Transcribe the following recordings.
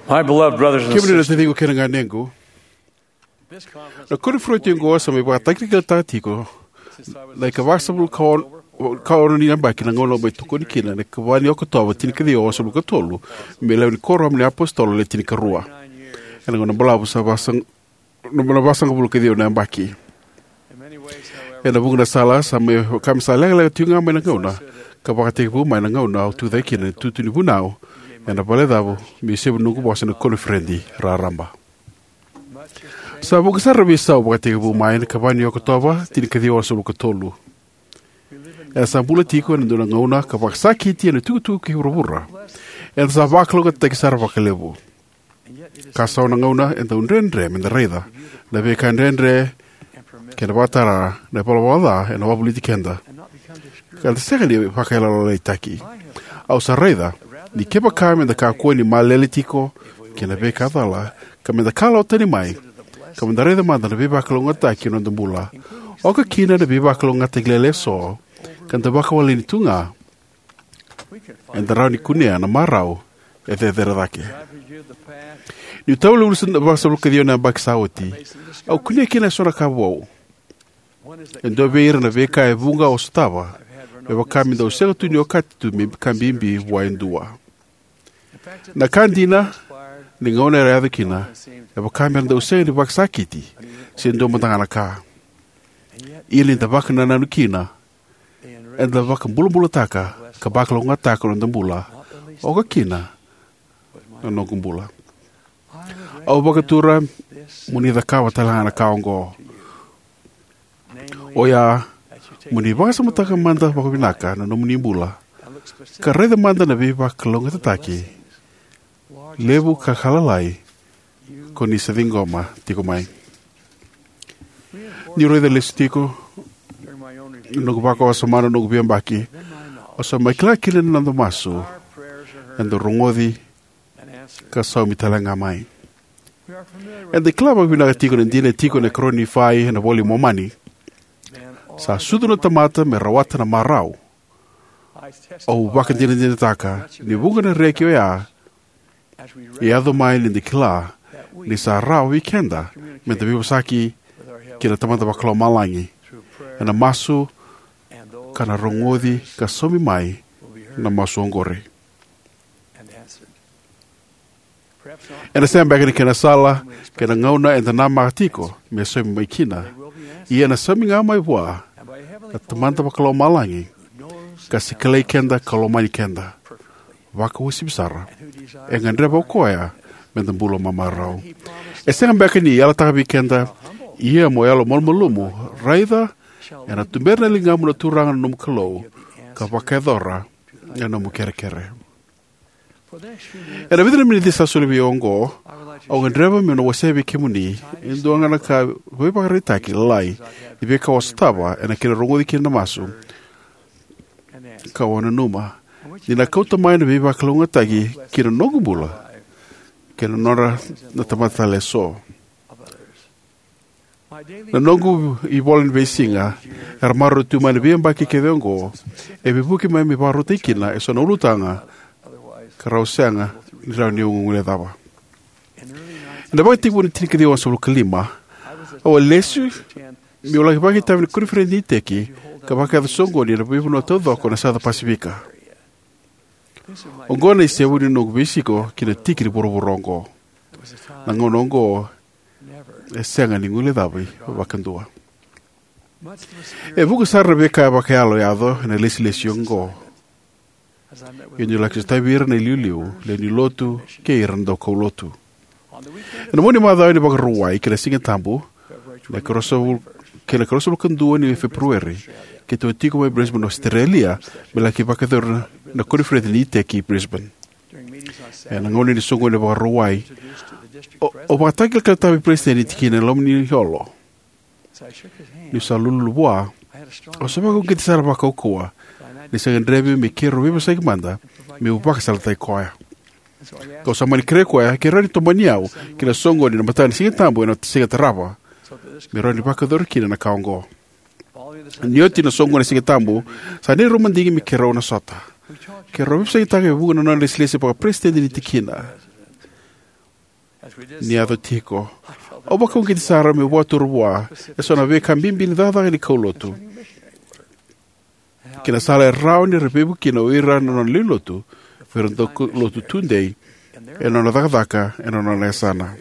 My beloved brothers and Kemina na sisters, tingo kena nganengu. Na kuri fruit ngo sa me ba technical tatiko. Na ka wasa bul kaon ni namba kina ngolo be to koni kina na ka wani ko to tin ka dio so ko tolu. Me le ko rom ni apostolo le tin ka rua. Ena ngona bala busa basang no bala basang bul ka dio na mbaki. Ena bungna sala sa me kam sala le tunga me na ngona. Ka ba te bu mai na ngona tu dai kina tu ni bu nao. Ena pale davo mi se nungu bosa na koni frendi raramba. Sa buka sa revista o baka bu mai na kabani o kotoba tin ka dio so ko tolu. E sa bula tiko na dona ngona ka baka sa kiti na tu ki burubura. E sa baklo ka te sar baka lebu. Ka sa na ngona en don rendre men reda. Na be kan rendre ke na batara na polo wala e na wabuli tikenda. Ka se kali baka la le taki. Au sa reda ni kepa kame da ka koni malele tiko ke na be ka dala ka me da kala o tani mai. Ka me da reda manda na be baka longa taki no ndambula. O ka kina na be baka longa teglele so. Kan te baka wali ni tunga. En da rau ni kunea na marau. E te dake. Ni tau le urusan da basa luka dio na baka sauti. Au kunea kina sora ka wau. En do veira na veka e vunga o stava. E waka mi da usera tu ni o katitu mi kambimbi wa endua. Na kandina, ni ngone rea de kina. E waka mi da usera ni baka sakiti. Si endo matangana ka. Ili da baka na nanu kina. En da baka mbula taka, ka baka longa taka no ndambula, o ka kina, no kumbula. Au baka tura, muni da kawa talanga na kaongo. O ya, muni baka sa mataka manda baka binaka, no muni mbula. Ka reda manda na bi baka longa tataki. Lebu ka halalai, ko ni sa vingoma, tiko mai. Ni roida lesu tiko, no baka o samana no biambaki o sa mai kla kile na ndo masu ando rongodi ka sa mi talanga mai and the club of na tiko ndine tiko ne kroni fai na voli momani sa sudu no tamata me rawata na marau o baka ndine taka ni bunga na rekio ya e ado mai ni kla ni sa rau weekenda me te bibosaki kila tamata baklo malangi na masu kana rongodi ka somi mai na masu ongore. Ena sem bagani kena sala, kena ngauna enta na mahatiko, me somi mai kina, i ena somi ngā mai wā, na tamanta wakalo malangi, ka sikalei kenda kalomani kenda, waka wisi bisara, e ngandreba ukoya, me tambulo mamarau. E sem bagani ala takabi kenda, ia mo yalo molmolumu, raida, e na tumberna linga muna turanga num kalou, ka wakaedora, e na kere kere. E na vidra mini disa sulibi ongo, au ngandreva me no wasebi kimuni, e ndoanga na ka wipakaritaki lai, i veka wasatava, e na kira rongodi kina masu, ka wana numa, ni na kauta mai na vipakalunga tagi, kira nogubula, kira nora na tamata le so. Na nongu i volen veisinga, er maru tu mai na viambaki ke veongo, e vipuki mai mi paru teikina, e sona ulutanga, ka rauseanga, ni rau ni ungungule dawa. E na baki tipu ni tinika diwa sa lukalima, o lesu, mi olaki baki tavi ni kurifrendi teki, ka baki adha songo ni na vipu no taudhoko na South Pasifika. Ongona i se wuni nongu veisiko, kina tiki ni boroborongo. Na ngonongo, e senga ni ngule dawi wakandua. E vuka sa Rebeka waka alo yado na lesi yongo. Yoni lakis taibira na liuliu le ni lotu ke irando ko lotu. E na moni madha ni baka ruwai ke la singa tambu na karosa kandua ni Februari ke to tiko mai Brisbane Australia me la ki baka dor na kuri fredi ni teki Brisbane. E na ngoni ni songo ni baka ruwai o bataki ka tabi presidente tikina lomni holo. Ni sa lulu bua. O sa bako kiti sara baka ukua. Ni sa ngandrebi me kero viva sa ikmanda. Me upaka sa latai koya. Ka sa mani kere koya ke rani tomani au. Kina songo ni na matani singa tambu na singa tarapa. Me rani baka dorkina na kaongo. Ni oti na songo na singa tambu. Sa ni romandigi me kero na sota. Ke rovipa sa itake vuga na leslese baka presidente ni tikina. ni ado tiko. O baka ungi tisara me waturu wa, e sona ve kambimbi ni dada ni kaulotu. Kina sala e rao ni repebu kina uira non lilotu, pero ndo lotu tundei, e nona daka e nona nesana.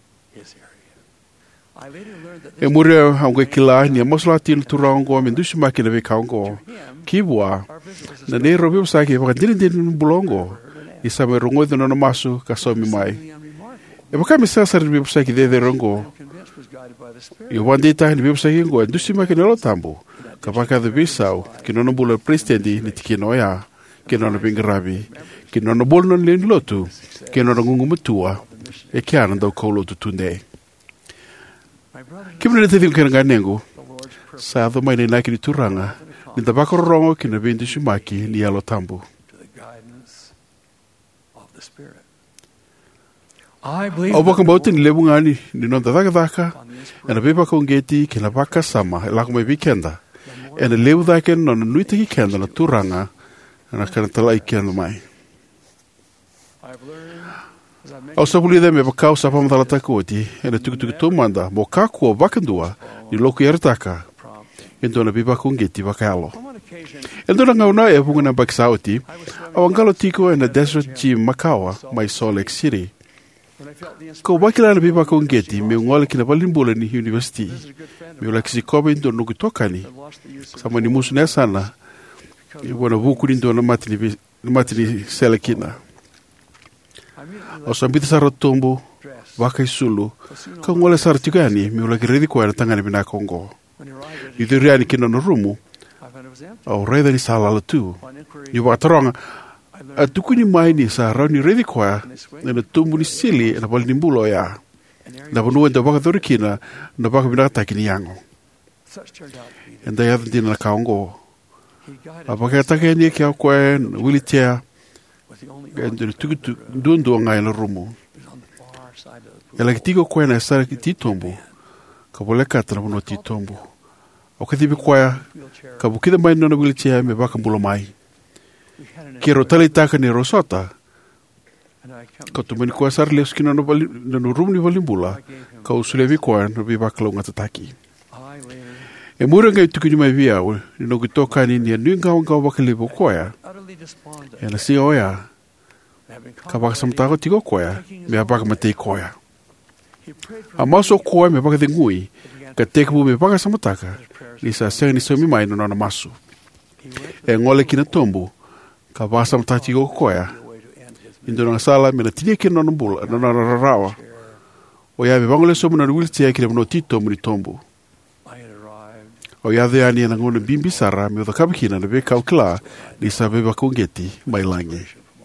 E muri aunga kila ni mosla tino turango me ndushi makina ve kaungo. Kibwa, na ne repebu saki e baka dini bulongo, i sa me rongo nona masu ka somi mai. E baka me sasa repebu saki de rongo, i wande tahi repebu saki ngo, ndushi makina lo tambo. Kapaka the bisau, kinono bula prestendi ni tikinoya, kinono bingarabi, kinono bolno len lotu, kinono ngumutua, e kiana do kolotu tunde. Kimne te tinga nganengo, sa do mai na kini turanga, ni tabako rongo kina bindi shumaki ni alo tambu. Oba kambauti ni lebu ngani, ni nonda daka, ena beba kongeti kina baka sama, elako mai weekenda. E na leu dake no na nui taki kenda na turanga na kana tala i kenda mai. Au sapuli me bakau sapa matala takoti e na tukutuku tōmanda mo kakua wakandua ni loku yarataka e ndo na biba kongeti wakalo. E ndo na ngauna e punga na bakisauti au angalo tiko e na Desert Gym Makawa mai Salt Lake City. Ko wakila na biba kongeti me ngole kina walimbula ni university. Me ula kisi kobe ndo nuku tokani. Sama ni musu nesana. I wana vuku ndo na matini sele kina. O sambita sara tombo. Waka isulu. Ka ngole sara tigani. Me ula kiredi kwa na tangani bina kongo. I dhuriani kina no rumu. Au reida ni salala tu. I wakataranga. A tukuni mai ni sa rauni redi kwa na tumbu ni sili na bali nimbulo ya na bonua ndo baka dorikina na baka binata kini yango enda ya ndina kaongo abaka take ni kia kwa wheelchair ndo tukutu ndo ngai na rumu ela kitiko kwa na sara titombo kaboleka tra bono titombo okatibi kwa kabukida mai no wheelchair me baka mbulo mai Kero tali taka ni rosota. Ka tumani kua sar leus kina no rum ni valimbula. Ka usulevi kua no bibakalo ngatataki. E mura ngai tukini mai viau. Ni no kutoka ni ni nui ngau ngau wakalibu koya. E na si oya. Ka baka samtako tiko koya. Me baka matei koya. A maso koya me baka ngui. Ka tekabu me baka samtaka. Ni sa senga ni somi mai no na masu. E ngole kina tombu. Ka basa mtati go koya. Indo na sala me na tini ke no mbula no na rawa. O ya me bangole so mo na wheelchair ke no tito mo tombo. O ya de ani na ngone bimbi sara me do kabikina na be kaukla ni sabe ba kongeti mai langi.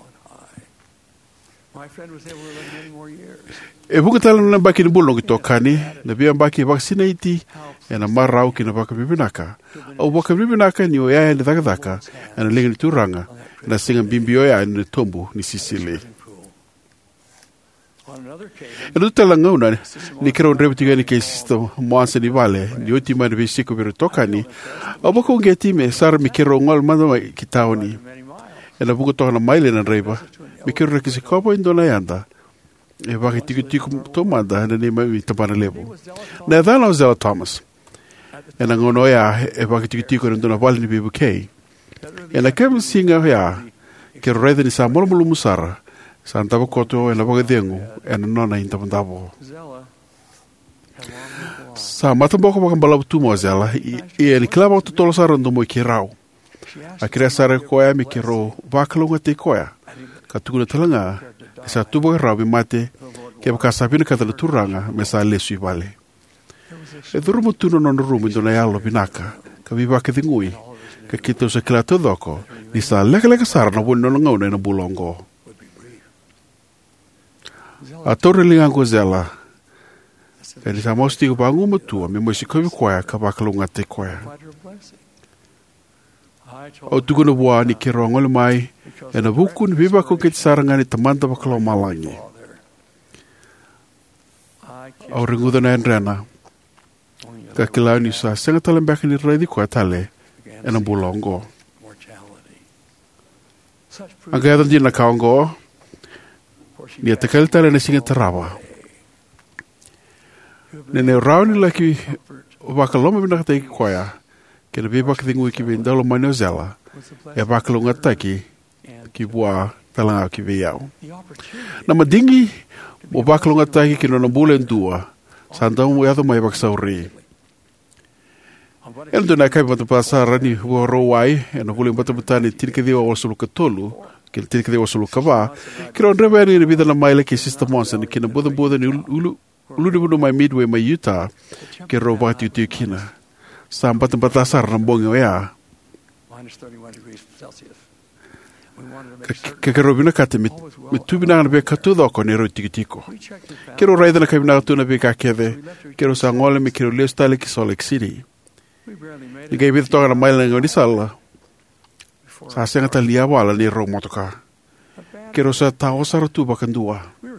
E buka tala na baki ni bulo ki tokani na bia baki vaccinated e na marau ki na baka bibinaka. O baka bibinaka ni o ya ni daka na lenga ni turanga. Na singa bimbio ya ni tombo ni Sicily. E no tala ngauna ni kero rebutiga ni ke sisto moanse ni vale ni ultima ni visiko biro tokani. O bako ngeti me sar mi kero ngol mando ki taoni. E na buko toka na maile na reba. Mi kero rekisi kopo indona yanda. E baki tiku tomanda na ni mai tapana lebo. Na dhala o Zella Thomas. E na ngono ya e baki tiku indona vale ni BBK. E na kemu singa ya ke reida ni sa molo musara sa antaba koto e na baga dengu e na nona inta mandabo sa matamboko baka mbalabu tumo Zella e ni klaba o tutolo sa rando mo i kirau a kira sara koya mi kiro vakalunga te koya ka tukuna talanga e sa tubo rau mi mate ke baka sabina katala turanga me sa lesu i vale e dhurumu tuno non rumu indona yalo binaka ka vivake dhingui ka kita usa kila todoko ni sa leka sara na wun no ngauna na bulongo a tore lingango Zella e ni sa mosti ko bangu matua me mo si kovi koya ka bakalunga te koya o tukuna bua ni kero ngole mai e na buku ni biba ko kiti saranga ni tamanta bakalo malangi o ringuda na enrena ka kila ni sa senga talembeka ni reidi koya tale e na bulongo Angaya di na kaongo ni atakal tala na singa tarawa Nene rauni laki wakaloma bina kata koya. Kena beba kithingu ki vindalo mani o zela. E wakalunga taki ki bua talanga ki veiau. Na madingi o wakalunga taki ki nona bule ndua. Sandau mo yado mai waksauri. Ela dona kai bata pasara ni wo rowai e no bule bata bata ni tirke dio o sulu katolu. Que ele tem que ter o solo cavá. Que não revere na vida na maila que existe monsa que na boda ni ulu no mai midway mai Utah que robati tu kina. Sampai tempat dasar rambong ya. Que robina kate mit tubina na be katudo ko ne roti tiko. Que ro raida na kabina tu na be ka keve. Que ro sangole me que ro lestale que Salt Lake City. E que vida toga na maila ngoni sala. Sa senga talia wala ni ro motoka. Kero sa tao sa ratu bakandua.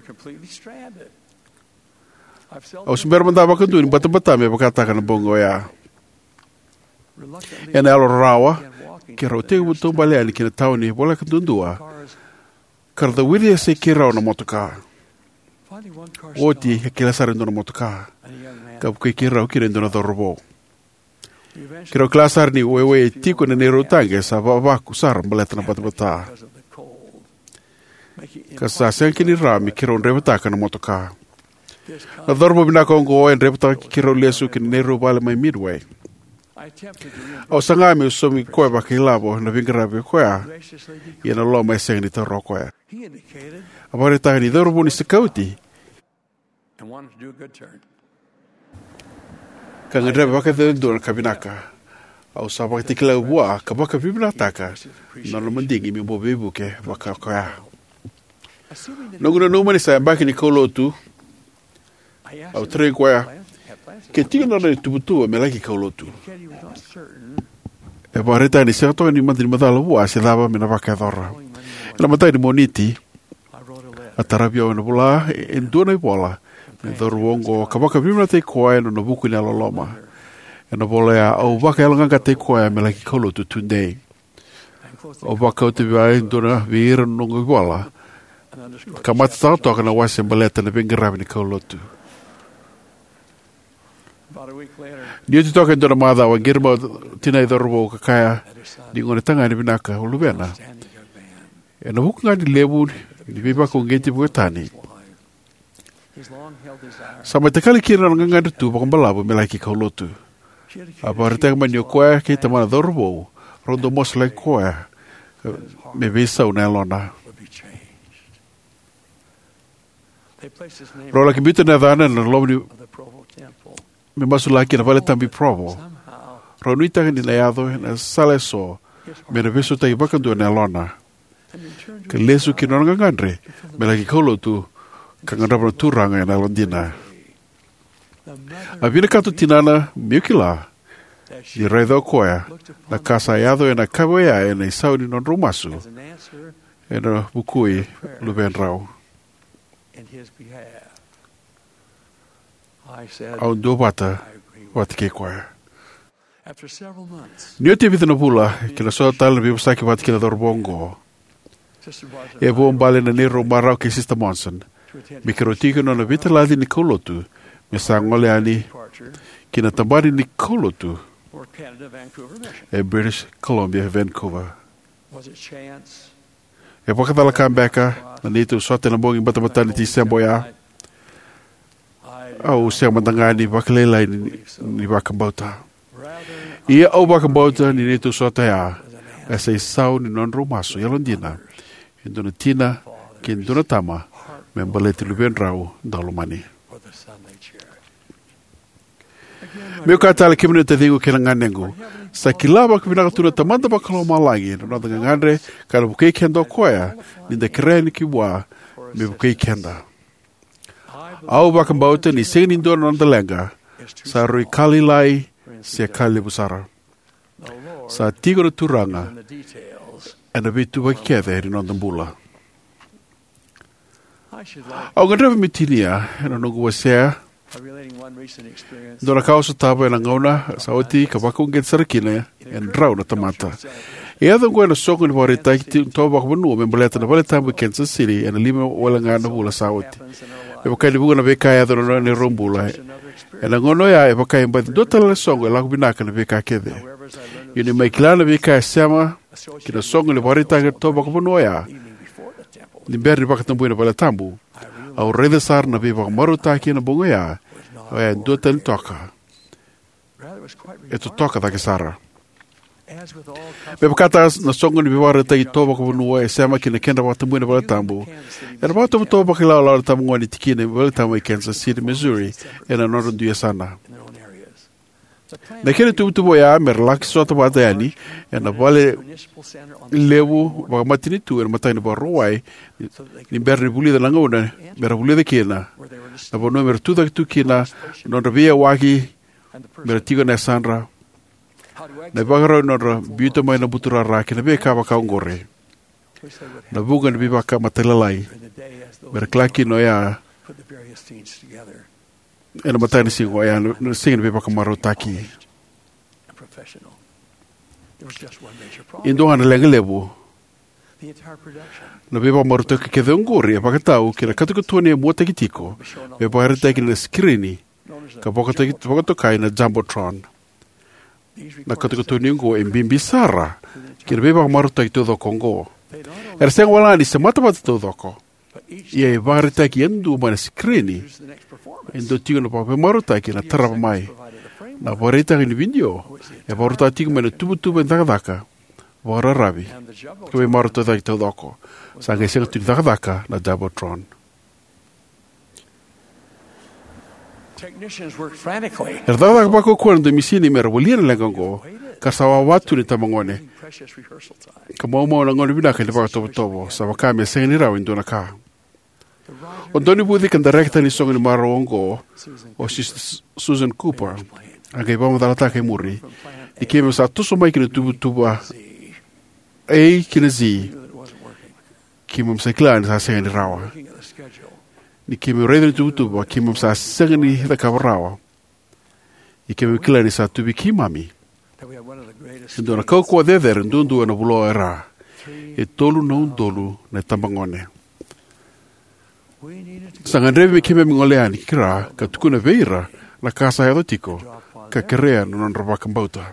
O sumber manda bakandu ni bata me bakata kana bongo ya. Ena alo rawa. Kero te buto bale ali kina tao ni bola kandundua. Karda wili se kira na motoka. Oti kila sarendo na motoka. Kap ke kira o kirendo na dorbo. Kero klasar ni wewe tiko na nero tange sa waku sar baleta na bata. Kasa sen kini rami kero rebata kana motoka. Na dorbo bina kongo en rebata kero lesu kini nero bale mai midway. O sangami usomi koe baki labo na vingarabe koea. Iena lo mai sen ni taro koea. Abare taga ni dorbo ni sekauti. Kanga rebe baka dendor kabinaka. Au sabak tikila bua kabaka bibinataka. Nono mendingi mi bobe buke baka koea. Nonguna numani sa baki ni kolotu. Au tre koea. Ke tinga nana tubutua me laki kolotu. E bareta ni seato ni mandi madala bua se dava me na baka dora. Ela matai ni moniti. Atarabia ona bula en dona bola. Dorwongo kabaka bimna te koe no buku ni aloloma. E no bolea au waka elanga te koe me laki kolotu tunei. O waka o te vai dona vira nongo wala. Ka mata tau kana wase baleta na bingarabi ni kolotu. Ni te toka dona mada wa girma tina dorwo kakaya ni ngone tanga ni binaka ulubena. E no buku ngani lebu ni biba ko ngeti buetani. Sama te kali kira nga ngadu tu bakang balabu me laki kolotu. Apa rete manyo koe ki te mana dorbo rondo mos lai koe me visa una lona. Rola ki bita na dana na lomni me masu laki na vale tambi provo. Ronu itanga ni leado na sale so me na viso tai bakandu na lona. Ke lesu ki nonga ngandre me laki kolotu kangandra turanga na londina. A vina kato tinana miukila ni redo koea na kasa yado e na kawoea e na isauni non rumasu e na bukui luben rau. Au ndo wata ke koea. Nio te vita na pula ki na soa tala na bibusaki wata ki na dorbongo e bombale na nero marau ke Sister Monson. Mikrotiko no na vita ladi ni kolotu me sangole ani kina tambari ni kolotu e British Columbia, Vancouver. E wakatala kambeka na nito sote na bongi bata ni semboya au siya mandangani wakalela ni wakambauta. Ia au wakambauta ni nito sote ya e say sau ni non rumaso yalondina indona tina kindona tama membaleti luben rau dalumani. Meu katala kimene te dingo kena nganengu. Sa kilaba kibina katuna tamanda bakalo malangi. No nada ngandre kana bukei kenda koea. Ninda kreni kibwa me bukei kenda. Au bakambauta ni sengni ndona nanda lenga. Sa rui kali lai se kali busara. Sa tigoro turanga. Ena bitu baki keve eri nanda mbula. Au ngandrewa mitinia. Ena nungu wasea. Dona kausa taba na ngauna sa oti ka bakung get sarakina en rau na tamata. E ado ngoi na soko ni wari tai to bak banu me baleta na baleta bu Kansas City en lima wala nga na bula sa oti. E bakai ni buga na beka ya dona ni rombula E na ngono ia e wakai mbati dota la songo e laku binaka na vika kede. Yuni mai kila na vika e sema ki na songo le waritake toba kupono ia. Ni beri waka tambu ina wala tambu. Au reida sar na viva marutaki na bungo ia. O ia dota ni toka. E to toka take sara. Me pakata na songo ni viwara tai toba kupono ia e sema ki na kenda waka tambu ina wala tambu. E na wata toba ki lau tambu ngoni tiki na wala tambu i Kansas City, Missouri. E na northern duya sana. Na kere tubutubo ya me relaki sota wata yani. E na wale lewu waka matini tu e na matai na waruai. Ni berni buli da langona. Mera buli da kina. Na bono mera tuda tu kina. Nonra via waki. Mera tiga na sanra. Na bagaro nonra biuta mai na butura raki. Na via kawa kaungore. Na bunga na biwa ka matalalai. Mera klaki no ya. E na matai na singo ya. Na singa na biwa ka marotaki. Indonga na lenga lebu. Na biwa marotaki ke veungori. E pakatau ki na katukutuani e mua takitiko. E paharitaki na skrini. Ka pokatokai na Jumbotron. Na katukutuani ungo e mbimbi sara. Ki na biwa marotaki to do kongo. Era senga walani se matamata to doko. Ia e paharitaki endu ma na skrini. Endo tigo na pape marotaki na tarapa mai. Na paharitaki ni video. E paharitaki ma na tubu en takadaka. Wara ravi. Kwe marotaki to doko. Sanga senga tuni takadaka na Jumbotron. Era takadaka bako kuana do misini mera waliana lengango. Kasawa watu ni tamangone. Ka mau na ngone binaka ni baka tobo. Sa wakame senga ni rawi ndona ka. O doni budi kan director ni songa ni marongo. O Susan Cooper. Aga ibama dalata ke muri. Ni keme sa tuso mai kina tuba. Ei kina zi. Kime msa kila sa senga ni rawa. Ni keme redo ni tuba. Kime msa senga ni hita kawarawa. Ni keme kila ni sa tubi kimami. Ndona kaukua dedere ndundu na buloa era. E tolu na undolu na tambangone. Sanganrevi kime mingoleani kira ka tukuna veira na kasa ya tiko ka kerea no nrabaka mbauta.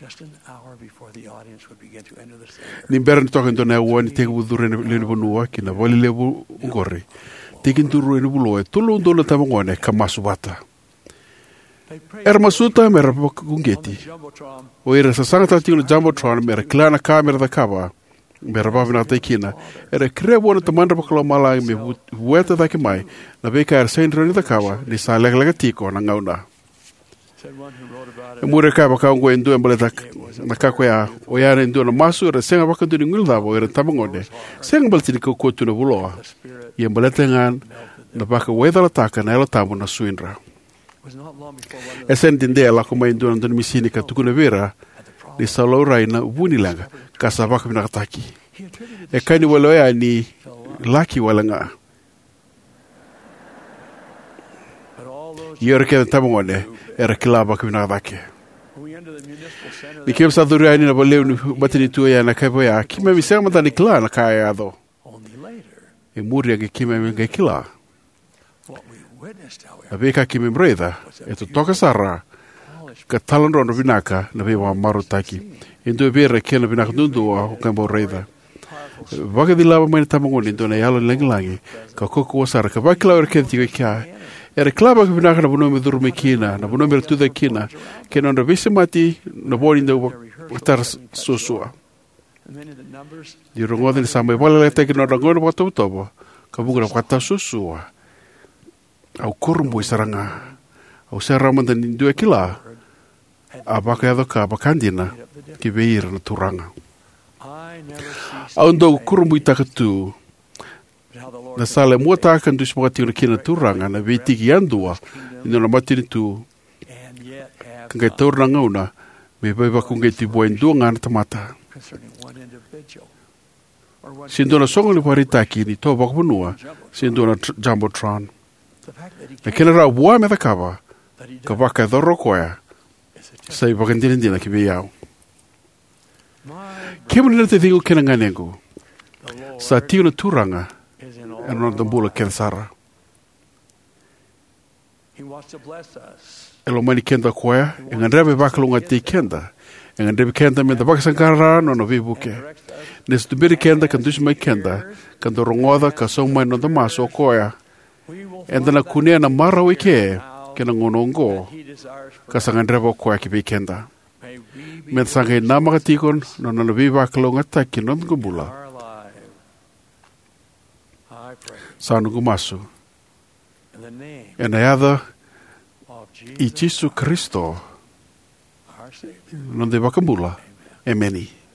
Ni mbera ni toka ndona wani tega budure le bonua kina voli le ngore. Tegi nduru ni buloa tolu ndolu tambangone ka masubata. Era masuta mera kungeti. O era sa sangata tino Jumbotron mera klana kamera da kaba. Mera bavina taikina. Era krea bona tamandra bakalo malai me vueta dake mai. Na veka era sendro ni da kaba ni sa lega tiko na ngauna. E mure kaba kaungo endu embaleta na kakwea. O yara endu na masu era senga bakandu ni ngildavo era tamangone. Senga baltini kukotu na buloa. I embaleta ngan na baka weda la taka na ela tamu na suindra. E sen dindea la kuma indu na misini ka tukuna vera ni salaurai na vunilanga ka sabaka vinakataki. E kaini waloea ni laki walanga. Iora keda tamangone era kilaba ka vinakataki. Ni kem sa dhuria ni na waleu ni matini tua ya na kaipo ya kime misema matani kila na kaya adho. E muri age kime minga kila. Na veka kime mreitha, e to toka sara, ka talandro na vinaka na vewa marutaki. Endo e vera kia na vinaka nundua o kambo reitha. Waka di lava mai na tamangoni endo na yalo lengilangi, ka koko wa sara, ka wakila ora kena tiga kia. Era klaba ka vinaka na bunome dhurume kina, na bunome ratuda kina, kena onda vise mati na bori nda watar susua. Di rongoda ni sama wala leta kina rangona wata utobo, ka bunga wata susua. Au kurumbu saranga au sarama dan indua kila abaka yado ka bakandina ki veira na turanga au ndo kurumbu takatu na sale muata kan dus mogati kina turanga na vitiki andua ino na matini tu kan turanga una me beba kungeti boendu ngana tamata sindona songoli paritaki ni to bakbunua sindona Jumbotron. Na kena rau bua me kava, ka waka dhoro koea, sai wakandina ki veiau. Kemurina te thigo kena nganengu, sa tiu na turanga, anona tambula kena sara. E lo mani kenda koea, e ngandrebe wakalunga te kenda. E ngandrebe kenda me da wakasankara no no vibuke. Nes tubiri kenda kan dusi mai kenda, kan do rongoda ka song mai no da maso koea. E ndana kunea na mara wike, kena ngonongo, ka sangandrebe koea ki kenda. Me sangai namaka tikon no no vi wakalunga taki no ngubula. Sanu gumasu. E na yada i Jesu Kristo non deva cambula. Ameni.